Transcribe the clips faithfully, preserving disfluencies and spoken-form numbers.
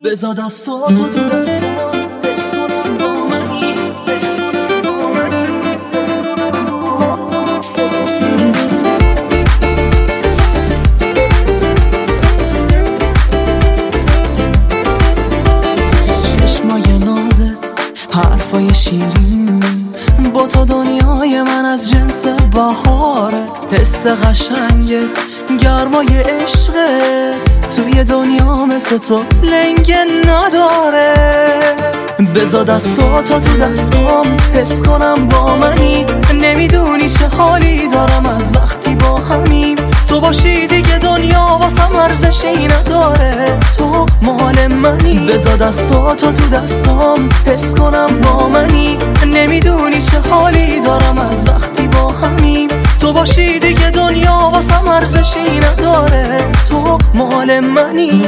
بذار دستاتو تو دستام، حس کنم با منی. چشمای نازت، حرفای شیرین، با تو دنیای من از جنس بهاره. حس قشنگت، گرمای عشقت، توی دنیا مثل تو لنگ نداره. بذار دستاتو تو دستام، حس کنم با منی. نمیدونی چه حالی دارم از وقتی با همیم. تو باشی دیگه دنیا واسم ارزشی نداره، تو مال منی. بذار دستاتو تو دستام، حس کنم با منی. نمیدونی چه حالی دارم از وقتی با همیم. تو باشی دیگه دنیا واسم ارزشی نداره، تو مال منی.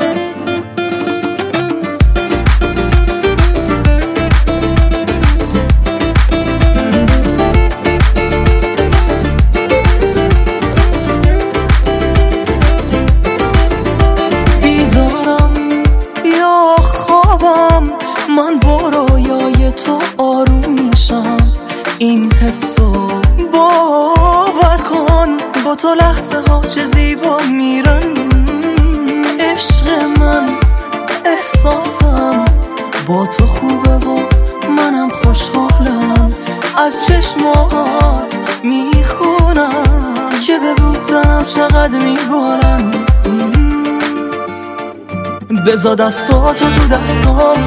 بیدارم یا خوابم، من با رویای تو آروم میشم. این حسو باور کن، با تو لحظه ها چه زیبا میرن. عشق من، احساسم با تو خوبه و منم خوشحالم. از چشمات میخونم که به بودنم چقدر میبارن. بذار دستاتو تو دستام،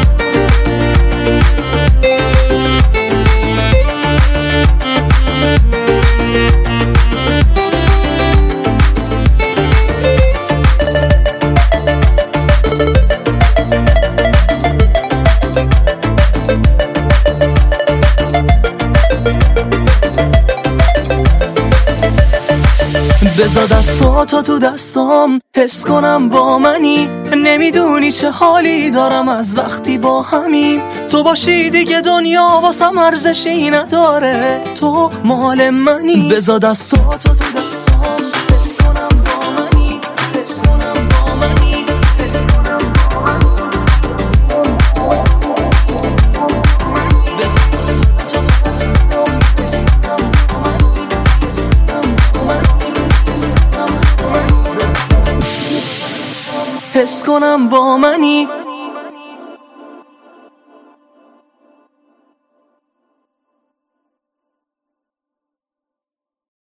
بذار دستاتو تو دستام، حس کنم با منی. نمیدونی چه حالی دارم از وقتی با همیم. تو باشی دیگه دنیا واسم ارزشی نداره، تو مال منی. بذار دستاتو تو دستام، حس کنم با منی. حس کنم با منی. حس کنم با منی.